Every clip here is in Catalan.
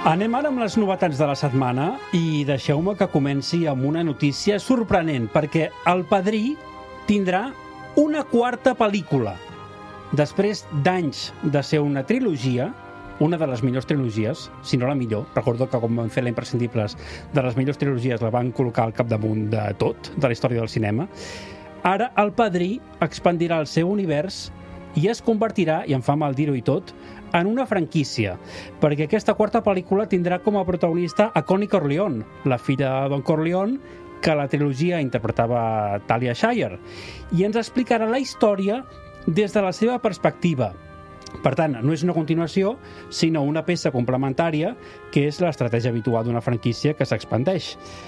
Anem ara amb les novetats de la setmana i deixeu-me que comenci amb una notícia sorprenent, perquè El Padrí tindrà una quarta pel·lícula. Després d'anys de ser una trilogia, una de les millors trilogies, si no la millor, recordo que quan van fer la Imprescindibles de les millors trilogies la van col·locar al capdamunt de tot, de la història del cinema, ara El Padrí expandirà el seu univers i es convertirà, i em fa mal dir-ho i tot, en una franquícia, perquè aquesta quarta pel·lícula tindrà com a protagonista a Connie Corleone, la filla de Don Corleone, que a la trilogia interpretava Talia Shire, i ens explicarà la història des de la seva perspectiva. Per tant, no és una continuació, sinó una peça complementària, que és l'estratègia habitual d'una franquícia que s'expandeix.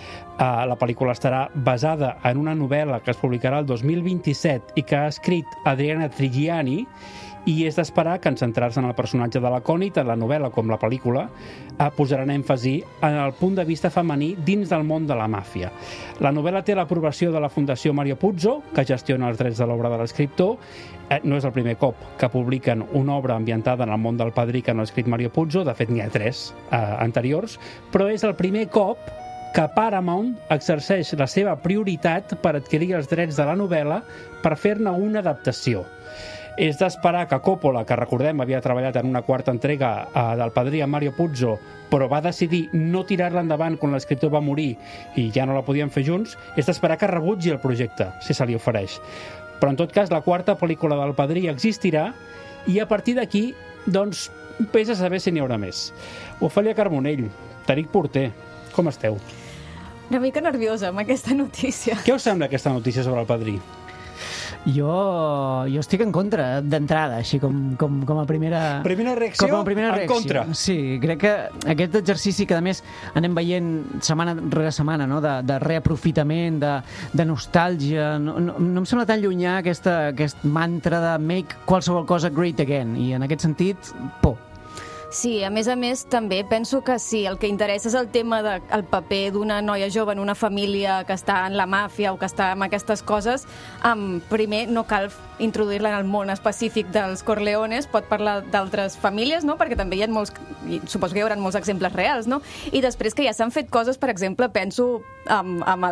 La pel·lícula estarà basada en una novel·la que es publicarà el 2027 i que ha escrit Adriana Trigiani, i és d'esperar que en centrar-se en el personatge de la Connie, tant la novel·la com la pel·lícula, posaran èmfasi en el punt de vista femení dins del món de la màfia. La novel·la té l'aprovació de la Fundació Mario Puzo, que gestiona els drets de l'obra de l'escriptor. No és el primer cop que publiquen una obra ambientada en el món del Padrí que no ha escrit Mario Puzo, de fet n'hi ha 3 anteriors, però és el primer cop que Paramount exerceix la seva prioritat per adquirir els drets de la novel·la per fer-ne una adaptació. És d'esperar que Coppola, que recordem havia treballat en una quarta entrega del Padrí amb Mario Puzo, però va decidir no tirar-la endavant quan l'escriptor va morir i ja no la podien fer junts, és d'esperar que rebutgi el projecte, si se li ofereix. Però en tot cas, la quarta pel·lícula del Padrí existirà i a partir d'aquí, doncs, vés a saber si n'hi haurà més. Ofèlia Carbonell, Tariq Porter, com esteu? Una mica nerviosa amb aquesta notícia. Què us sembla aquesta notícia sobre el Padrí? Jo estic en contra d'entrada, així com a primera... Primera reacció, com a primera reacció. En contra. Sí, crec que aquest exercici que a més anem veient setmana rere setmana, no? de reaprofitament, de nostàlgia, no em sembla tan llunyà aquest mantra de make qualsevol cosa great again, i en aquest sentit, por. Sí, a més, també penso que sí, el que interessa és el tema del paper d'una noia jove en una família que està en la màfia o que està en aquestes coses. Primer, no cal introduir-la en el món específic dels Corleones, pot parlar d'altres famílies, no? Perquè també hi ha molts, suposo que hi haurà molts exemples reals, no? I després que ja s'han fet coses, per exemple, penso amb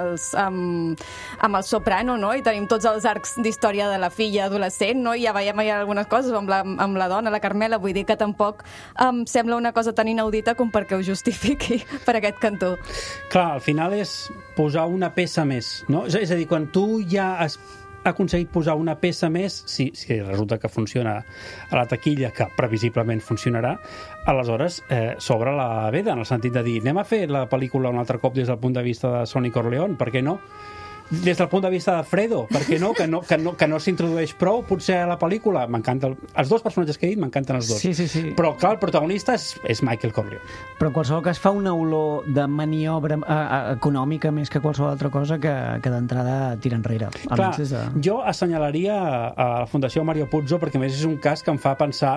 el Soprano, no? I tenim tots els arcs d'història de la filla adolescent, no? I ja veiem algunes coses amb la dona, la Carmela, vull dir que tampoc em sembla una cosa tan inaudita com perquè ho justifiqui per aquest cantó. Clar, al final és posar una peça més, no? És a dir, quan tu ja has aconseguit posar una peça més, si resulta que funciona a la taquilla, que previsiblement funcionarà, aleshores s'obre la veda, en el sentit de dir, anem a fer la pel·lícula un altre cop des del punt de vista de Sonny Corleone, per què no? Des del punt de vista de Fredo, per què no? Que no s'introdueix prou, potser a la pel·lícula. M'encanten els dos personatges que he dit, m'encanten els dos. Sí. Però, clar, el protagonista és Michael Corleone. Però en qualsevol cas fa una olor de maniobra econòmica més que qualsevol altra cosa que d'entrada tira enrere. Clar, jo assenyalaria a la Fundació Mario Puzo perquè més és un cas que em fa pensar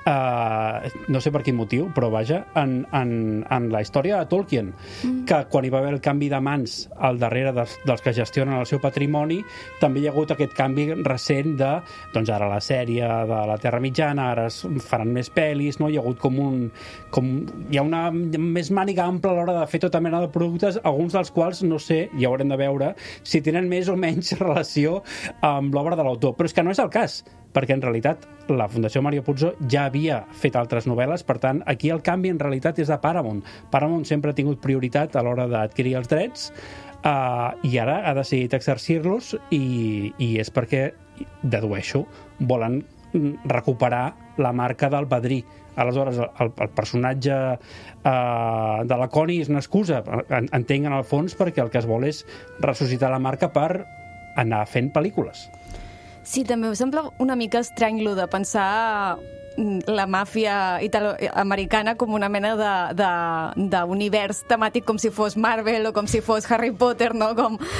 no sé per quin motiu, però vaja, en la història de Tolkien, que quan hi va haver el canvi de mans al darrere dels que gestionen el seu patrimoni, també hi ha hagut aquest canvi recent de, doncs ara la sèrie de la Terra Mitjana, ara es faran més pel·lis, no? Hi ha hagut hi ha una més màniga ampla a l'hora de fer tota mena de productes, alguns dels quals, no sé, ja haurem de veure si tenen més o menys relació amb l'obra de l'autor, però és que no és el cas, perquè en realitat la Fundació Mario Puzo ja havia fet altres novel·les, per tant, aquí el canvi en realitat és de Paramount. Paramount sempre ha tingut prioritat a l'hora d'adquirir els drets i ara ha decidit exercir-los i és perquè, dedueixo, volen recuperar la marca del Padrí. Aleshores, el personatge de la Connie és una excusa, entenc en el fons, perquè el que es vol és ressuscitar la marca per anar fent pel·lícules. Sí, també em sembla una mica estrany lo de pensar la màfia italoamericana com una mena d'univers temàtic com si fos Marvel o com si fos Harry Potter, no?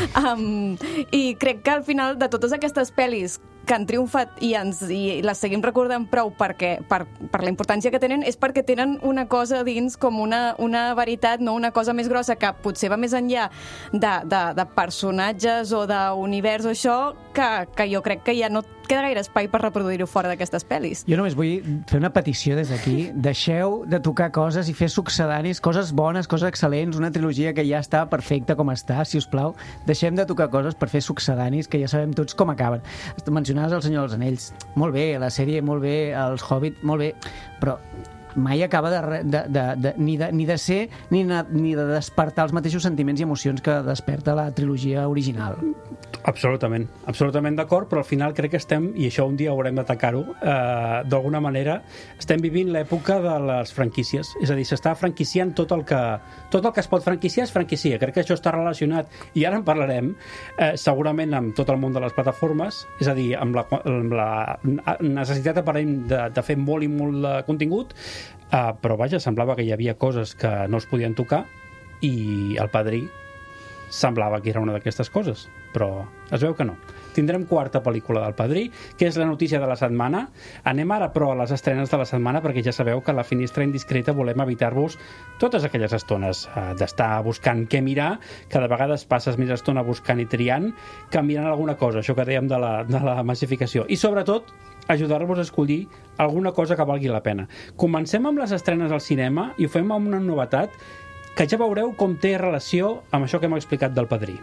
I crec que al final de totes aquestes pel·lis que han triomfat i les seguim recordant prou per la importància que tenen, és perquè tenen una cosa dins com una veritat, no? Una cosa més grossa que potser va més enllà de personatges o d'univers o això, que jo crec que ja no queda gaire espai per reproduir-ho fora d'aquestes pel·lis. Jo només vull fer una petició des d'aquí. Deixeu de tocar coses i fer succedanis, coses bones, coses excel·lents, una trilogia que ja està perfecta com està, si us plau. Deixem de tocar coses per fer succedanis, que ja sabem tots com acaben. Mencionaves El Senyor dels Anells. Molt bé, la sèrie, molt bé, Els Hobbit, molt bé, però mai acaba ni de ser ni de despertar els mateixos sentiments i emocions que desperta la trilogia original. Absolutament, absolutament d'acord, però al final crec que estem, i això un dia haurem d'atacar-ho, d'alguna manera, estem vivint l'època de les franquícies. És a dir, s'està franquiciant tot el que es pot franquiciar es franquicia. Crec que això està relacionat, i ara en parlarem, segurament amb tot el món de les plataformes, és a dir, amb la necessitat aparent de fer molt i molt de contingut, però vaja, semblava que hi havia coses que no es podien tocar i El Padrí semblava que era una d'aquestes coses, però es veu que no. Tindrem quarta pel·lícula del Padrí, que és la notícia de la setmana. Anem ara, però, a les estrenes de la setmana, perquè ja sabeu que a la finestra indiscreta volem evitar-vos totes aquelles estones d'estar buscant què mirar, que de vegades passes més estona buscant i triant que mirant alguna cosa, això que dèiem de la massificació. I, sobretot, ajudar-vos a escollir alguna cosa que valgui la pena. Comencem amb les estrenes al cinema i ho fem amb una novetat que ja veureu com té relació amb això que hem explicat del Padrí.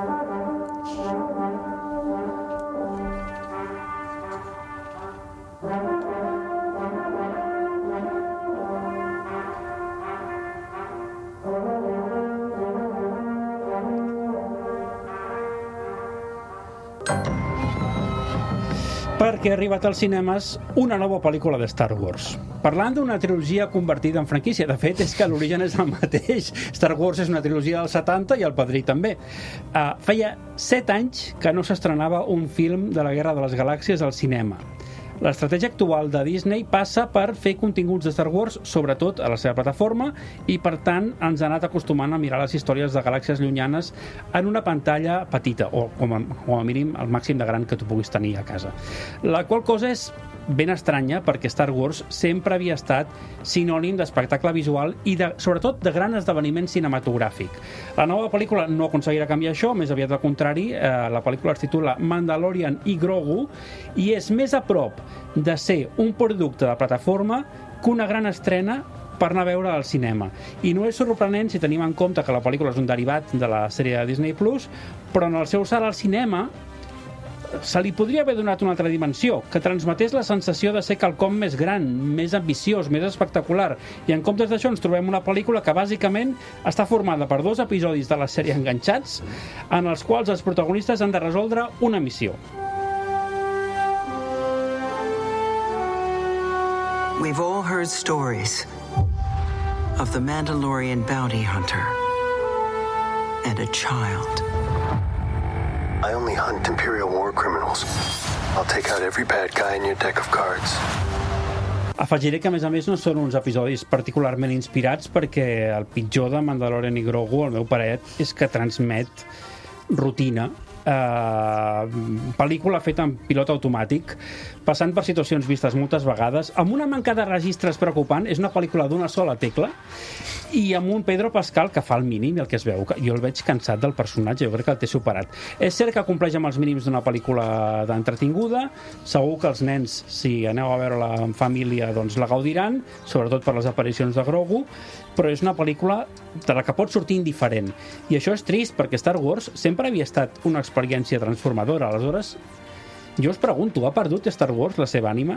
Perquè ha arribat als cinemes una nova pel·lícula de Star Wars. Parlant d'una trilogia convertida en franquícia, de fet és que l'origen és el mateix. Star Wars és una trilogia dels 70 i El Padrí també. Feia 7 anys que no s'estrenava un film de la Guerra de les Galàxies al cinema. L'estratègia actual de Disney passa per fer continguts de Star Wars, sobretot a la seva plataforma, i per tant ens ha anat acostumant a mirar les històries de galàxies llunyanes en una pantalla petita, o com a mínim el màxim de gran que tu puguis tenir a casa. La qual cosa és ben estranya, perquè Star Wars sempre havia estat sinònim d'espectacle visual i sobretot de gran esdeveniment cinematogràfic. La nova pel·lícula no aconseguirà canviar això, més aviat al contrari. La pel·lícula es titula Mandalorian i Grogu i és més a prop de ser un producte de plataforma que una gran estrena per anar a veure al cinema. I no és sorprenent si tenim en compte que la pel·lícula és un derivat de la sèrie de Disney+, però en el seu salt al cinema se li podria haver donat una altra dimensió, que transmetés la sensació de ser quelcom més gran, més ambiciós, més espectacular. I en comptes d'això ens trobem una pel·lícula que bàsicament està formada per 2 episodis de la sèrie enganxats, en els quals els protagonistes han de resoldre una missió. We've all heard stories of the Mandalorian bounty hunter and a child. I only hunt Imperial war criminals. I'll take out every bad guy in your deck of cards. Afegiré que, a més, no són uns episodis particularment inspirats, perquè el pitjor de Mandalorian i Grogu, al meu parer, és que transmet rutina. Pel·lícula feta en pilot automàtic, passant per situacions vistes moltes vegades, amb una manca de registres preocupant. És una pel·lícula d'una sola tecla i amb un Pedro Pascal que fa el mínim, i el que es veu, jo el veig cansat del personatge, jo crec que el té superat. És cert que compleix amb els mínims d'una pel·lícula d'entretinguda, segur que els nens, si aneu a veure-la en família, doncs la gaudiran, sobretot per les aparicions de Grogu, però és una pel·lícula de la que pot sortir indiferent. I això és trist, perquè Star Wars sempre havia estat una experiència transformadora. Aleshores, jo us pregunto, ha perdut Star Wars la seva ànima?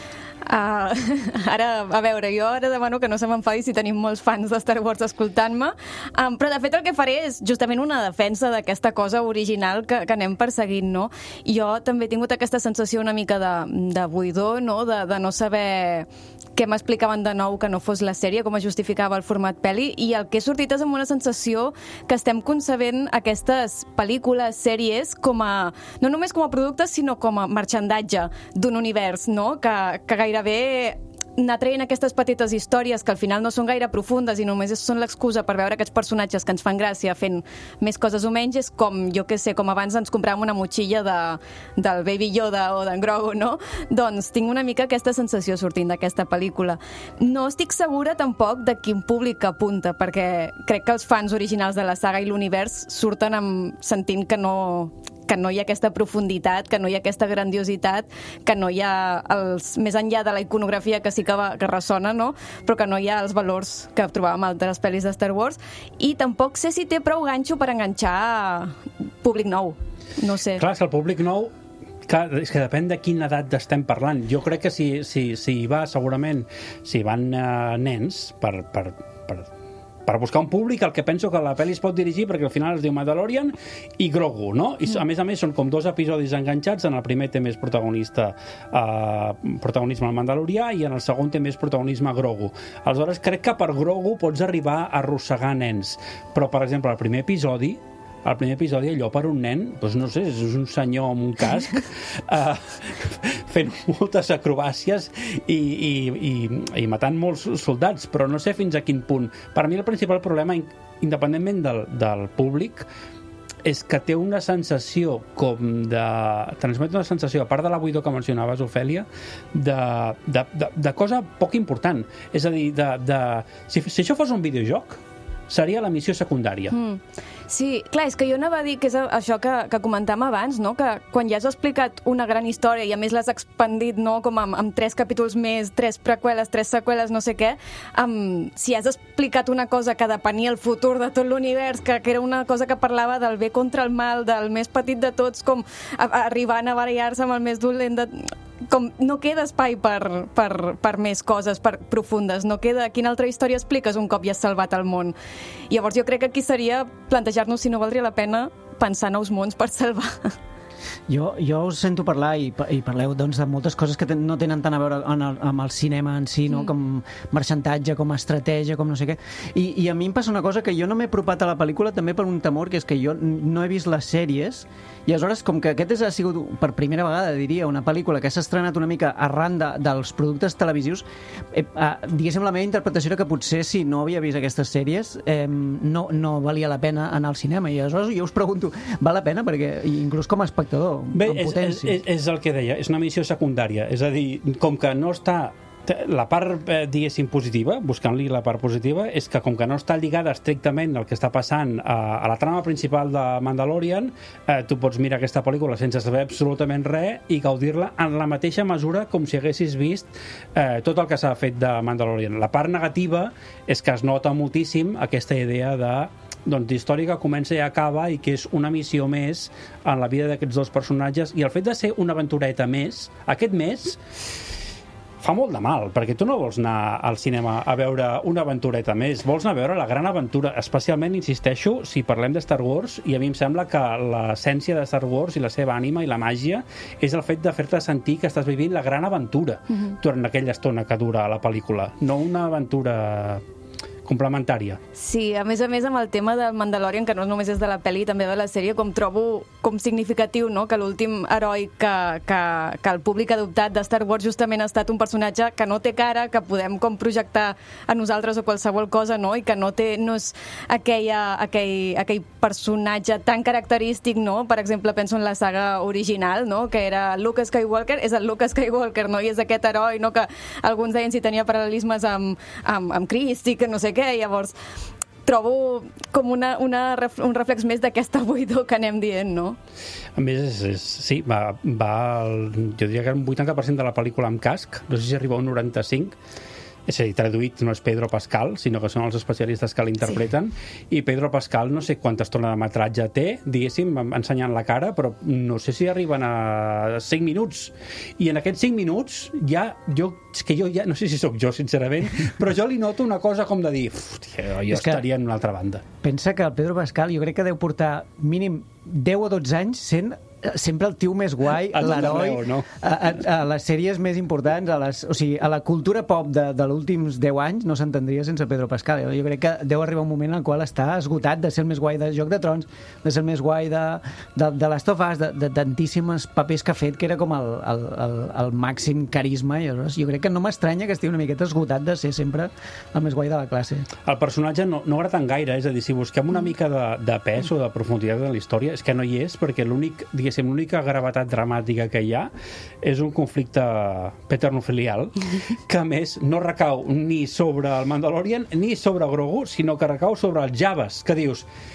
Ara, a veure, jo ara demano que no se m'enfadi si tenim molts fans de Star Wars escoltant-me, però de fet el que faré és justament una defensa d'aquesta cosa original que anem perseguint, no? Jo també he tingut aquesta sensació una mica de buidor, no? De no saber què m'explicaven de nou que no fos la sèrie, com es justificava el format pel·li, i el que he sortit és amb una sensació que estem concebent aquestes pel·lícules, sèries, no només com a productes, sinó com a marxandatge d'un univers, no? Que gairebé anar traient aquestes petites històries que al final no són gaire profundes i només són l'excusa per veure aquests personatges que ens fan gràcia fent més coses o menys, és com, jo què sé, com abans ens compràvem una motxilla del Baby Yoda o d'en Grogu, no? Doncs tinc una mica aquesta sensació sortint d'aquesta pel·lícula. No estic segura tampoc de quin públic apunta, perquè crec que els fans originals de la saga i l'univers surten sentint que que no hi ha aquesta profunditat, que no hi ha aquesta grandiositat, que no hi ha més enllà de la iconografia que sí que ressona, no? Però que no hi ha els valors que trobàvem a altres pel·lis de Star Wars, i tampoc sé si té prou ganxo per enganxar públic nou, no sé. Clar, és que el públic nou, és que depèn de quina edat estem parlant. Jo crec que si hi va, segurament, si van nens per buscar un públic, el que penso que la pel·li es pot dirigir, perquè al final es diu Mandalorian i Grogu, no? I a més són com 2 episodis enganxats. En el primer té més protagonisme el Mandalorià i en el segon té més protagonisme Grogu. Aleshores crec que per Grogu pots arribar a arrossegar nens, però per exemple el primer episodi allò per un nen, doncs no sé, és un senyor amb un casc fent moltes acrobàcies i matant molts soldats, però no sé fins a quin punt. Per mi el principal problema, independentment del públic, és que té una sensació transmet una sensació, a part de la buidor que mencionaves, Ofèlia, de cosa poc important. És a dir, si això fos un videojoc, seria la missió secundària. Sí, clar, és que jo anava a dir que és això que comentàvem abans, no? Que quan ja has explicat una gran història i a més l'has expandit, no? Com amb 3 capítols més, 3 preqüeles, 3 seqüeles, no sé què, si has explicat una cosa que depenia el futur de tot l'univers, que era una cosa que parlava del bé contra el mal, del més petit de tots, com arribant a barallar-se amb el més dolent com no queda espai per més coses profundes, no queda... Quina altra història expliques un cop ja has salvat el món? Llavors jo crec que aquí seria plantejar-nos si no valdria la pena pensar nous mons per salvar. Jo us sento parlar i parleu doncs, de moltes coses que no tenen tant a veure amb el cinema en si, no? Com marxantatge, com estratègia, com no sé què. I a mi em passa una cosa, que jo no m'he apropat a la pel·lícula també per un temor, que és que jo no he vist les sèries, i aleshores, com que aquest ha sigut per primera vegada, diria, una pel·lícula que s'ha estrenat una mica arran dels productes televisius, diguéssim, la meva interpretació era que potser si no havia vist aquestes sèries no valia la pena anar al cinema, i aleshores jo us pregunto, val la pena? Perquè inclús com a espectador, bé, és el que deia, és una missió secundària, és a dir, com que no està la part, diguéssim, positiva, buscant-li la part positiva, és que com que no està lligada estrictament al que està passant a la trama principal de Mandalorian, tu pots mirar aquesta pel·lícula sense saber absolutament res i gaudir-la en la mateixa mesura com si haguessis vist tot el que s'ha fet de Mandalorian. La part negativa és que es nota moltíssim aquesta idea d'història que comença i acaba i que és una missió més en la vida d'aquests dos personatges, i el fet de ser una aventureta més, aquest mes fa molt de mal, perquè tu no vols anar al cinema a veure una aventureta més, vols anar a veure la gran aventura, especialment, insisteixo, si parlem de Star Wars, i a mi em sembla que l'essència de Star Wars i la seva ànima i la màgia és el fet de fer-te sentir que estàs vivint la gran aventura durant aquella estona que dura la pel·lícula, no una aventura complementària. Sí, a més amb el tema del Mandalorian, que no només és de la pel·li, també de la sèrie, com trobo com significatiu, no? Que l'últim heroi que el públic ha adoptat de Star Wars justament ha estat un personatge que no té cara, que podem com projectar a nosaltres o qualsevol cosa, no? I que no és aquell personatge tan característic, no? Per exemple, penso en la saga original, no? Que era Luke Skywalker, és el Luke Skywalker, no? I és aquest heroi, no? Que alguns deien si tenia paral·lelismes amb Crist i que no sé què, llavors trobo com un reflex més d'aquesta buidor que anem dient, no? A més, sí, jo diria que un 80% de la pel·lícula amb casc, no sé si arriba a un 95%, és a dir, traduït no és Pedro Pascal, sinó que són els especialistes que l'interpreten, i Pedro Pascal no sé quanta estona de metratge té, diguéssim, ensenyant la cara, però no sé si arriben a 5 minuts. I en aquests 5 minuts jo no sé si sóc jo, sincerament, però jo li noto una cosa com de dir, jo estaria en una altra banda. Pensa que el Pedro Pascal jo crec que deu portar mínim 10 o 12 anys sent sempre el tio més guai, l'heroi, no? a les sèries més importants, a la cultura pop de l'últims 10 anys no s'entendria sense Pedro Pascal. Jo crec que deu arribar un moment en el qual està esgotat de ser el més guai de Joc de Trons, de ser el més guai de Last of Us, de tantíssims papers que ha fet, que era com el màxim carisma, i jo crec que no m'estranya que estigui una miqueta esgotat de ser sempre el més guai de la classe. El personatge no agrada tant gaire, és a dir, si busquem una mica de pes o de profunditat en la història, és que no hi és, perquè l'única gravetat dramàtica que hi ha és un conflicte paternofilial que a més no recau ni sobre el Mandalorian ni sobre Grogu, sinó que recau sobre els Javes, que dius,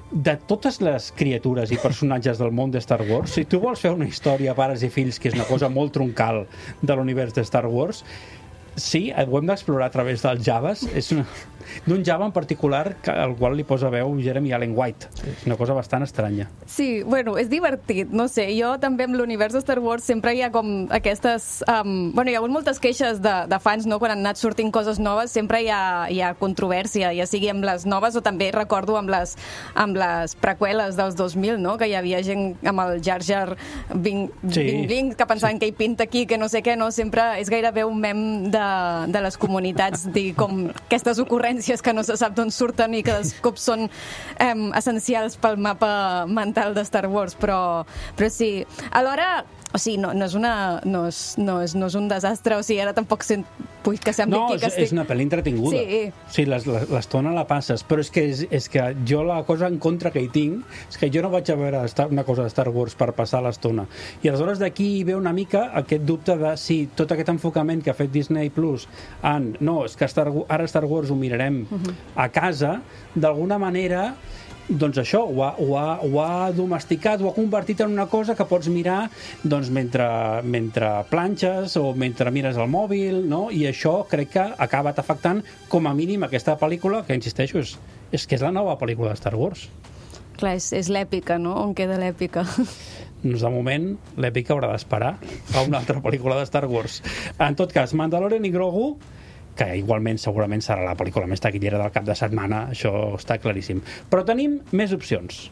de totes les criatures i personatges del món de Star Wars, si tu vols fer una història pares i fills, que és una cosa molt troncal de l'univers de Star Wars, sí, ho hem d'explorar a través dels Javes. És d'un Java en particular al qual li posa veu Jeremy Allen White. És una cosa bastant estranya. Sí, bueno, és divertit, no sé. Jo també amb l'univers de Star Wars sempre hi ha com aquestes... hi ha hagut moltes queixes de fans, no? Quan han anat sortint coses noves, sempre hi ha controvèrsia, ja sigui amb les noves o també recordo amb les preqüeles dels 2000, no? Que hi havia gent amb el Jar Jar Bing, que pensaven que hi pinta aquí, que no sé què, no? Sempre és gairebé un mem de les comunitats, dir com aquestes ocurrències que no se sap d'on surten i que de cop són essencials pel mapa mental de Star Wars, però sí. Alhora, o sigui, no és un desastre, o sigui, ara tampoc vull que sembli aquí que estic... és una pel·li entretinguda. Sí, l'estona la passes, però és que jo la cosa en contra que hi tinc és que jo no vaig a veure una cosa de Star Wars per passar l'estona. I aleshores d'aquí ve una mica aquest dubte de si tot aquest enfocament que ha fet Disney Plus és que ara Star Wars ho mirarem a casa, d'alguna manera doncs això, ho ha domesticat, ho ha convertit en una cosa que pots mirar doncs, mentre planxes o mentre mires el mòbil, no? I això crec que ha acabat afectant com a mínim aquesta pel·lícula, que insisteixo, és que és la nova pel·lícula de Star Wars. Clar, és l'èpica, no? On queda l'èpica? Doncs de moment l'èpica haurà d'esperar a una altra pel·lícula de Star Wars. En tot cas, Mandalorian i Grogu, que igualment segurament serà la pel·lícula més taquillera del cap de setmana, això està claríssim. Però tenim més opcions.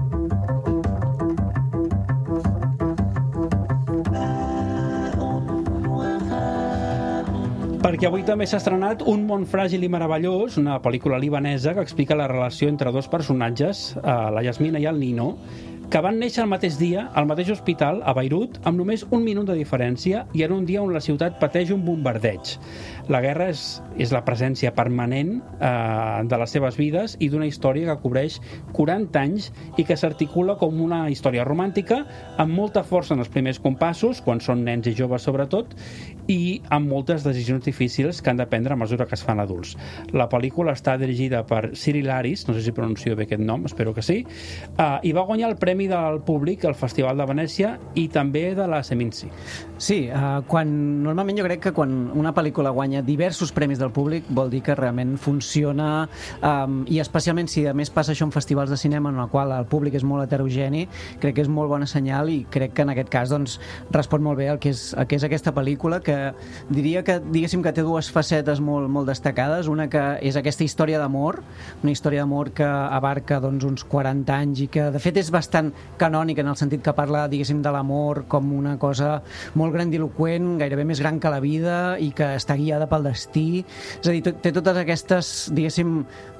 Perquè avui també s'ha estrenat Un món fràgil i meravellós, una pel·lícula libanesa que explica la relació entre dos personatges, la Yasmina i el Nino, que van néixer el mateix dia, al mateix hospital, a Beirut, amb només un minut de diferència i en un dia on la ciutat pateix un bombardeig. La guerra és la presència permanent de les seves vides i d'una història que cobreix 40 anys i que s'articula com una història romàntica amb molta força en els primers compassos, quan són nens i joves sobretot, i amb moltes decisions difícils que han de prendre a mesura que es fan adults. La pel·lícula està dirigida per Cyril Aris, no sé si pronuncio bé aquest nom, espero que sí, i va guanyar el Premi del Públic al Festival de Venècia i també de la Seminci. Sí, normalment jo crec que quan una pel·lícula guanya diversos premis del públic vol dir que realment funciona, i especialment si a més passa això en festivals de cinema en el qual el públic és molt heterogeni, crec que és molt bona senyal i crec que en aquest cas doncs, respon molt bé el que és aquesta pel·lícula, que diria que diguéssim que té dues facetes molt destacades. Una que és aquesta història d'amor, una història d'amor que abarca doncs, uns 40 anys i que de fet és bastant canònica en el sentit que parla diguéssim de l'amor com una cosa molt grandiloquent, gairebé més gran que la vida i que està guiada pel destí. És a dir, té totes aquestes diguéssim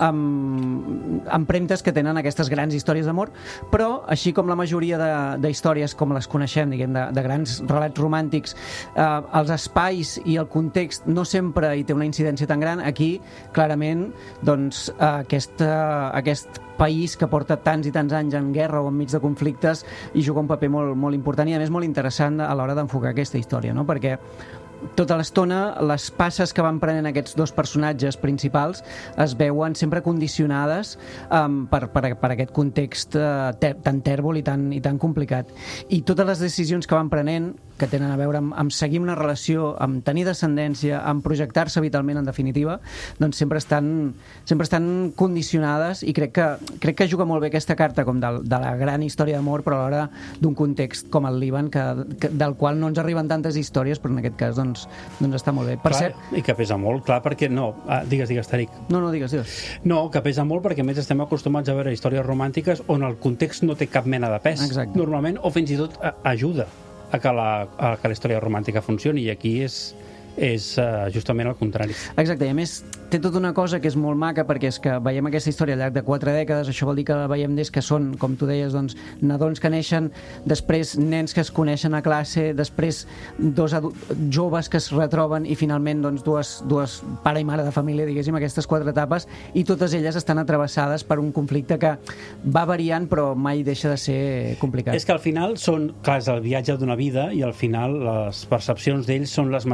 empremtes que tenen aquestes grans històries d'amor, però així com la majoria d'històries com les coneixem, diguem, de grans relats romàntics, els espais i el context no sempre hi té una incidència tan gran. Aquí clarament doncs, aquest país que porta tants i tants anys en guerra o enmig de conflictes i juga un paper molt important i a més molt interessant a l'hora d'enfocar aquesta història, no? Perquè tota l'estona les passes que van prenent aquests dos personatges principals es veuen sempre condicionades per aquest context tan tèrbol i tan complicat. I totes les decisions que van prenent, que tenen a veure amb seguir una relació, amb tenir descendència, amb projectar-se vitalment en definitiva, doncs sempre estan condicionades i crec que juga molt bé aquesta carta com de la gran història d'amor, però alhora d'un context com el Líban, del qual no ens arriben tantes històries, però en aquest cas doncs està molt bé. Per cert, i que pesa molt, clar, perquè no... Digues, Tariq. No, digues. No, que pesa molt perquè a més estem acostumats a veure històries romàntiques on el context no té cap mena de pes. Exacte. Normalment, o fins i tot ajuda a que la història romàntica funcioni, i aquí és justament el contrari. Exacte, i a més té tota una cosa que és molt maca, perquè és que veiem aquesta història al llarg de 4 dècades, això vol dir que la veiem des que són, com tu deies, doncs, nadons que neixen, després nens que es coneixen a classe, després dos joves que es retroben i finalment doncs, dues pare i mare de família, diguéssim, aquestes 4 etapes, i totes elles estan atravessades per un conflicte que va variant però mai deixa de ser complicat. És que al final és el viatge d'una vida i al final les percepcions d'ells són les mateixes de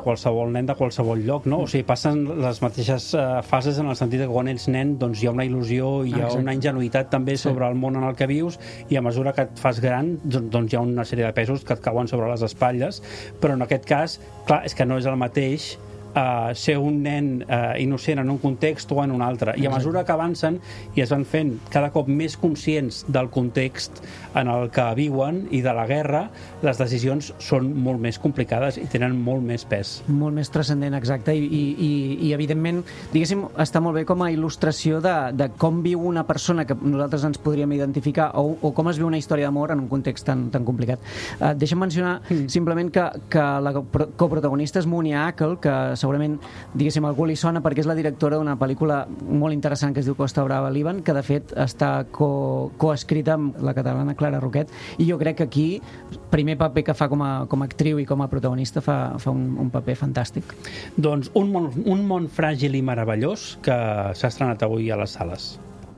qualsevol nen de qualsevol lloc, no? O sigui, passen les mateixes fases en el sentit que quan ets nen doncs hi ha una il·lusió, hi ha una ingenuïtat també sobre el món en el que vius, i a mesura que et fas gran doncs hi ha una sèrie de pesos que et cauen sobre les espatlles, però en aquest cas, clar, és que no és el mateix ser un nen innocent en un context o en un altre, i a mesura que avancen i es van fent cada cop més conscients del context en el que viuen i de la guerra, les decisions són molt més complicades i tenen molt més pes. Molt més transcendent, exacte, i evidentment, diguéssim, està molt bé com a il·lustració de com viu una persona que nosaltres ens podríem identificar o com es viu una història d'amor en un context tan complicat. Deixa'm mencionar simplement que la coprotagonista és Mooney Ackle, que segurament, diguéssim, algú li sona perquè és la directora d'una pel·lícula molt interessant que es diu Costa Brava, Líban, que de fet està coescrita amb la catalana Clara Roquet, i jo crec que aquí, primer paper que fa com a actriu i com a protagonista, fa un paper fantàstic. Doncs un món fràgil i meravellós que s'ha estrenat avui a les sales.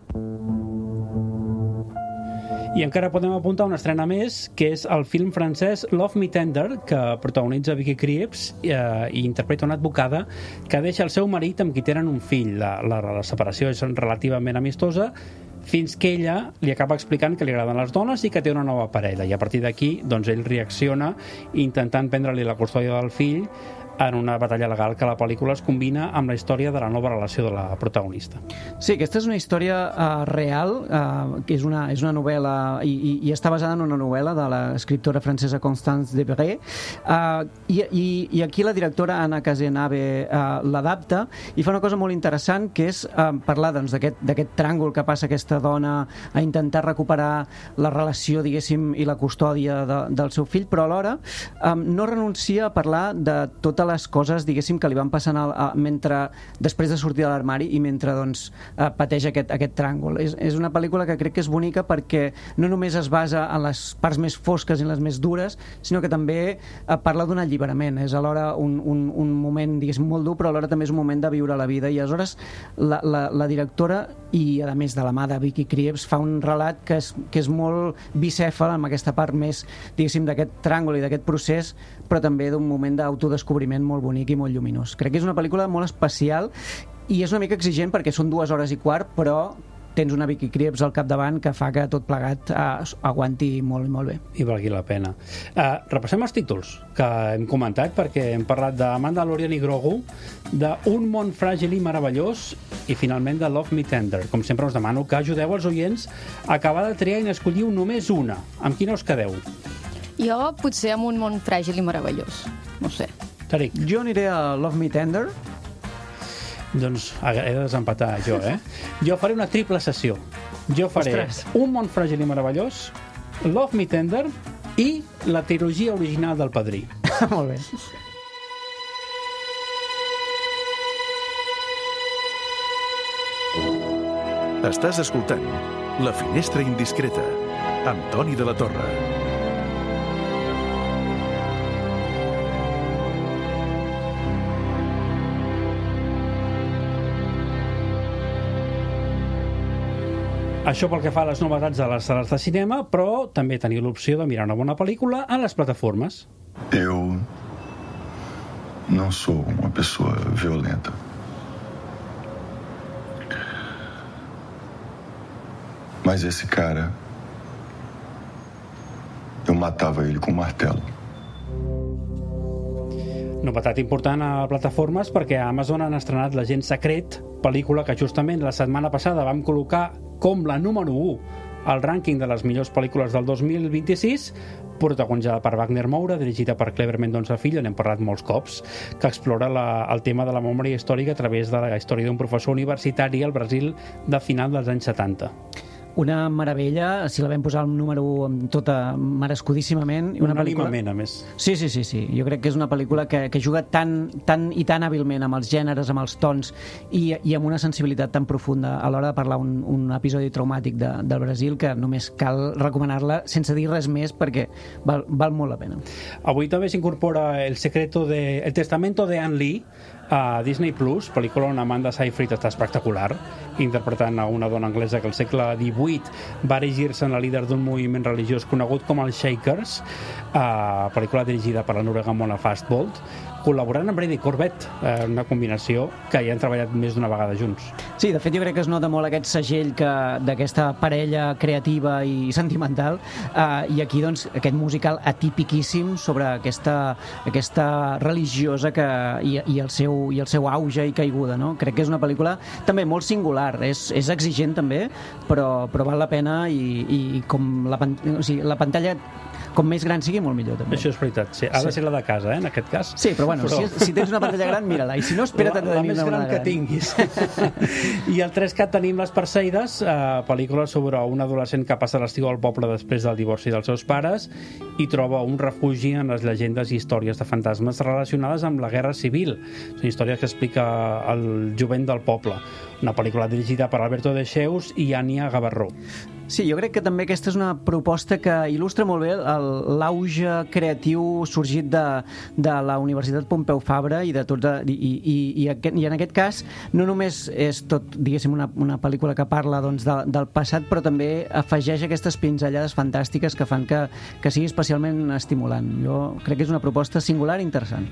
I encara podem apuntar una estrena més, que és el film francès Love Me Tender, que protagonitza Vicky Krieps i interpreta una advocada que deixa el seu marit amb qui tenen un fill. La separació és relativament amistosa, fins que ella li acaba explicant que li agraden les dones i que té una nova parella, i a partir d'aquí doncs ell reacciona intentant prendre-li la custòdia del fill en una batalla legal que la pel·lícula es combina amb la història de la nova relació de la protagonista. Sí, aquesta és una història real, que és una novel·la i està basada en una novel·la de l'escriptora francesa Constance Debré, i aquí la directora Anna Cazenave l'adapta i fa una cosa molt interessant, que és parlar doncs, d'aquest tràngol que passa aquesta dona a intentar recuperar la relació, diguéssim, i la custòdia del seu fill, però alhora no renuncia a parlar de totes les coses, diguéssim, que li van passant després de sortir de l'armari i mentre doncs, pateix aquest tràngol. És una pel·lícula que crec que és bonica perquè no només es basa en les parts més fosques i les més dures, sinó que també parla d'un alliberament. És alhora un moment, diguéssim, molt dur, però alhora també és un moment de viure la vida, i aleshores la directora, i a més de la mà de Vicky Krieps, fa un relat que és molt bicèfal amb aquesta part més, diguéssim, d'aquest tràngol i d'aquest procés, però també d'un moment d'autodescobriment molt bonic i molt lluminós. Crec que és una pel·lícula molt especial i és una mica exigent perquè són 2 hores i quart, però tens una Vicky Krieps al capdavant que fa que tot plegat aguanti molt i molt bé. I valgui la pena. Repassem els títols que hem comentat, perquè hem parlat de Mandalorian i Grogu, d'Un món fràgil i meravellós i finalment de Love Me Tender. Com sempre us demano que ajudeu els oients a acabar de triar i n'escolliu només una. Amb quina us quedeu? Jo potser amb Un món fràgil i meravellós. No sé. Tariq. Jo aniré a Love Me Tender. Doncs he de desempatar jo, Jo faré una triple sessió. Jo faré Un món fràgil i meravellós, Love Me Tender i la trilogia original del Padrí. Molt bé. Estàs escoltant La Finestra Indiscreta amb Toni de la Torre. Això pel que fa a les novetats de les sales de cinema, però també teniu l'opció de mirar una bona pel·lícula a les plataformes. Eu não sou uma pessoa violenta. Mas esse cara, eu matava ele com um martelo. Novetat important a plataformes perquè a Amazon han estrenat L'agent secret, pel·lícula que justament la setmana passada vam col·locar com la número 1 al rànquing de les millors pel·lícules del 2026, protagonitzada per Wagner Moura, dirigida per Cleber Mendonça Filho, n'hem parlat molts cops, que explora el tema de la memòria històrica a través de la història d'un professor universitari al Brasil de final dels anys 70. Una meravella, si la vam posar al número 1 amb tota merescudíssimament. Unànimement, a més. Sí. Jo crec que és una pel·lícula que juga tan hàbilment amb els gèneres, amb els tons i amb una sensibilitat tan profunda a l'hora de parlar un episodi traumàtic del Brasil, que només cal recomanar-la sense dir res més perquè val molt la pena. Avui també s'incorpora El testamento de Anne Lee a Disney Plus, pel·lícula on Amanda Seyfried està espectacular, interpretant a una dona anglesa que al segle XVIII va erigir-se en la líder d'un moviment religiós conegut com els Shakers, pel·lícula dirigida per la noruega Mona Fastbolt, col·laborant amb Brady Corbett, una combinació que ja han treballat més d'una vegada junts. Sí, de fet jo crec que es nota molt aquest segell d'aquesta parella creativa i sentimental, i aquí doncs aquest musical atípiquíssim sobre aquesta religiosa i el seu auge i caiguda, no? Crec que és una pel·lícula també molt singular, és exigent també, però val la pena i com la pantalla com més gran sigui, molt millor també. Això és veritat, sí. Ha de ser la de casa, en aquest cas. Sí, però bueno, si tens una pantalla gran, mira-la, i si no, espera't a tenir una gran que tinguis. I al 3CAT tenim Les Perseïdes, pel·lícula sobre un adolescent que passa l'estiu al poble després del divorci dels seus pares i troba un refugi en les llegendes i històries de fantasmes relacionades amb la Guerra Civil. Són històries que explica el jovent del poble. Una pel·lícula dirigida per Alberto de Cheus i Anya Gavarró. Sí, jo crec que també aquesta és una proposta que il·lustra molt bé l'auge creatiu sorgit de la Universitat Pompeu Fabra i en aquest cas no només és tot, diguéssim, una pel·lícula que parla doncs, del passat, però també afegeix aquestes pinzellades fantàstiques que fan que sigui especialment estimulant. Jo crec que és una proposta singular i interessant.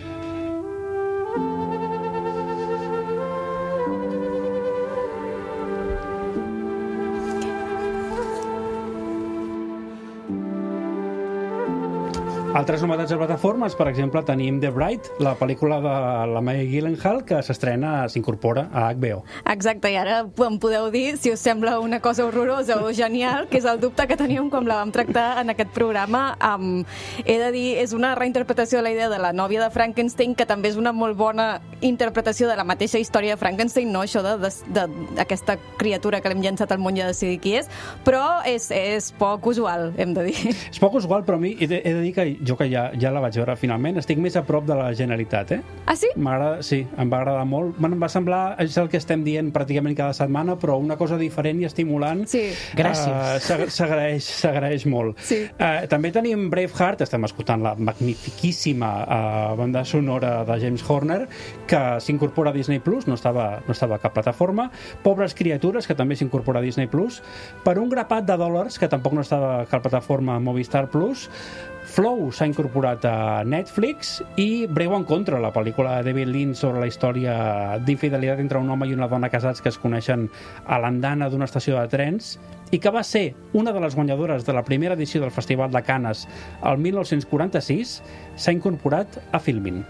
Altres novetats de plataformes, per exemple, tenim The Bride, la pel·lícula de la Maggie Gyllenhaal, que s'incorpora a HBO. Exacte, i ara em podeu dir si us sembla una cosa horrorosa o genial, que és el dubte que teníem quan la vam tractar en aquest programa. He de dir, és una reinterpretació de la idea de la nòvia de Frankenstein, que també és una molt bona interpretació de la mateixa història de Frankenstein, no això d'aquesta criatura que l'hem llançat al món i ha de decidir qui és, però és poc usual, hem de dir. És poc usual, però a mi he de dir que jo que ja la vaig veure finalment, estic més a prop de la Generalitat, Ah, sí? Sí, em va agradar molt. Em va semblar, és el que estem dient pràcticament cada setmana, però una cosa diferent i estimulant. Sí. Gràcies. S'agraeix molt. Sí. També tenim Braveheart, estem escoltant la magnifiquíssima banda sonora de James Horner, que s'incorpora a Disney Plus, no estava a cap plataforma. Pobres criatures, que també s'incorpora a Disney Plus. Per un grapat de dòlars, que tampoc no estava a cap plataforma Movistar Plus. Flow s'ha incorporat a Netflix i Breu Encontre, la pel·lícula de David Lynch sobre la història d'infidelitat entre un home i una dona casats que es coneixen a l'andana d'una estació de trens i que va ser una de les guanyadores de la primera edició del Festival de Canes el 1946, s'ha incorporat a Filmin.